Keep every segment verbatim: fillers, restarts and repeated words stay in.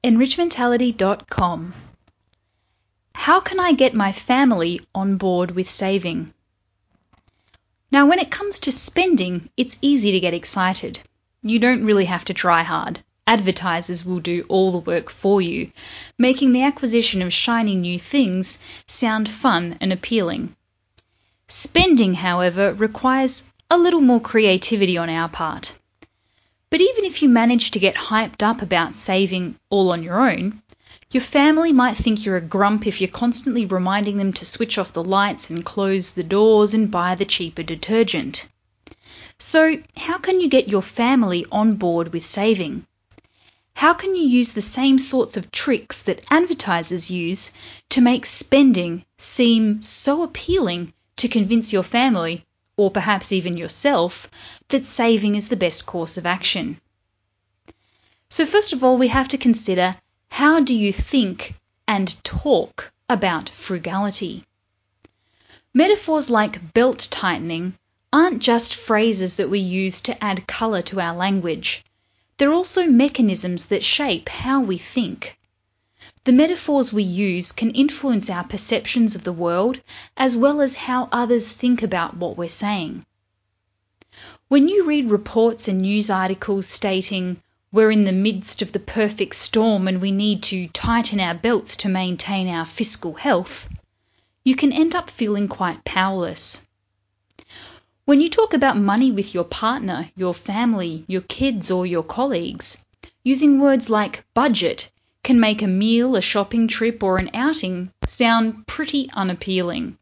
enrichmentality dot com. How can I get my family on board with saving? Now, when it comes to spending, it's easy to get excited. You don't really have to try hard. Advertisers will do all the work for you, making the acquisition of shiny new things sound fun and appealing. Spending, however, requires a little more creativity on our part. But even if you manage to get hyped up about saving all on your own, your family might think you're a grump if you're constantly reminding them to switch off the lights and close the doors and buy the cheaper detergent. So, how can you get your family on board with saving? How can you use the same sorts of tricks that advertisers use to make spending seem so appealing to convince your family, or perhaps even yourself, that saving is the best course of action? So first of all, we have to consider, how do you think and talk about frugality? Metaphors like belt tightening aren't just phrases that we use to add colour to our language. They're also mechanisms that shape how we think. The metaphors we use can influence our perceptions of the world, as well as how others think about what we're saying. When you read reports and news articles stating, "We're in the midst of the perfect storm and we need to tighten our belts to maintain our fiscal health," you can end up feeling quite powerless. When you talk about money with your partner, your family, your kids, or your colleagues, using words like budget can make a meal, a shopping trip, or an outing sound pretty unappealing.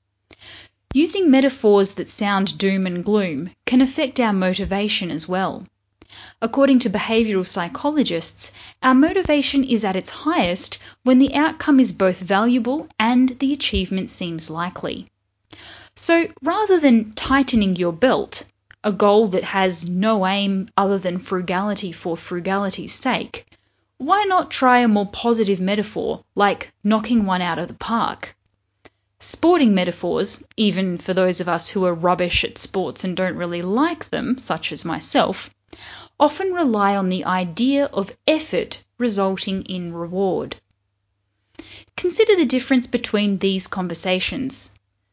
Using metaphors that sound doom and gloom can affect our motivation as well. According to behavioural psychologists, our motivation is at its highest when the outcome is both valuable and the achievement seems likely. So rather than tightening your belt, a goal that has no aim other than frugality for frugality's sake, why not try a more positive metaphor like knocking one out of the park? Sporting metaphors, even for those of us who are rubbish at sports and don't really like them, such as myself, often rely on the idea of effort resulting in reward. Consider the difference between these conversations.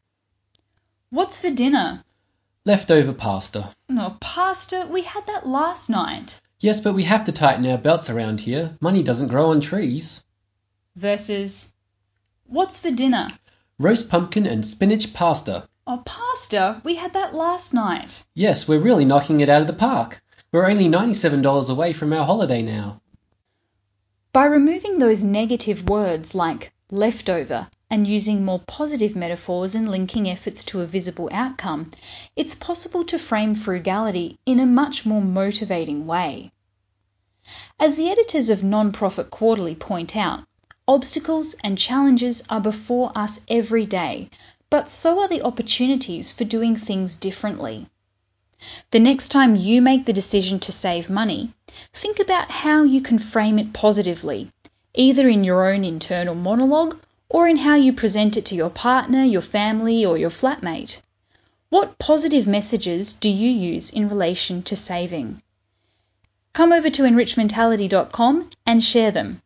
What's for dinner? Leftover pasta. Oh, pasta? We had that last night. Yes, but we have to tighten our belts around here. Money doesn't grow on trees. Versus, what's for dinner? Roast pumpkin and spinach pasta. Oh, pasta? We had that last night. Yes, we're really knocking it out of the park. We're only ninety-seven dollars away from our holiday now. By removing those negative words like leftover and using more positive metaphors and linking efforts to a visible outcome, it's possible to frame frugality in a much more motivating way. As the editors of Non-Profit Quarterly point out, obstacles and challenges are before us every day, but so are the opportunities for doing things differently. The next time you make the decision to save money, think about how you can frame it positively, either in your own internal monologue or in how you present it to your partner, your family, or your flatmate. What positive messages do you use in relation to saving? Come over to enrichmentality dot com and share them.